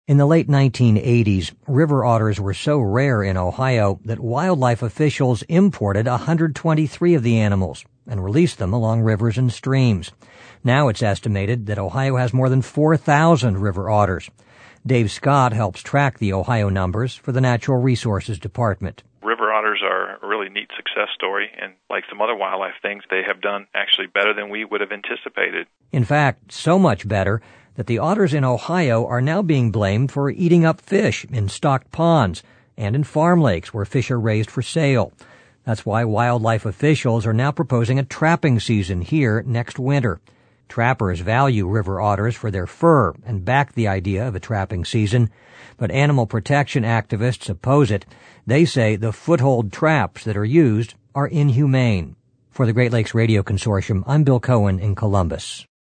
In the late 1980s, river otters were so rare in Ohio that wildlife officials imported 123 of the animals and released them along rivers and streams. Now it's estimated that Ohio has more than 4,000 river otters. Dave Scott helps track the Ohio numbers for the Natural Resources Department. River otters are a really neat success story, and like some other wildlife things, they have done actually better than we would have anticipated. In fact, so much better that the otters in Ohio are now being blamed for eating up fish in stocked ponds and in farm lakes where fish are raised for sale. That's why wildlife officials are now proposing a trapping season here next winter. Trappers value river otters for their fur and back the idea of a trapping season, but animal protection activists oppose it. They say the foothold traps that are used are inhumane. For the Great Lakes Radio Consortium, I'm Bill Cohen in Columbus.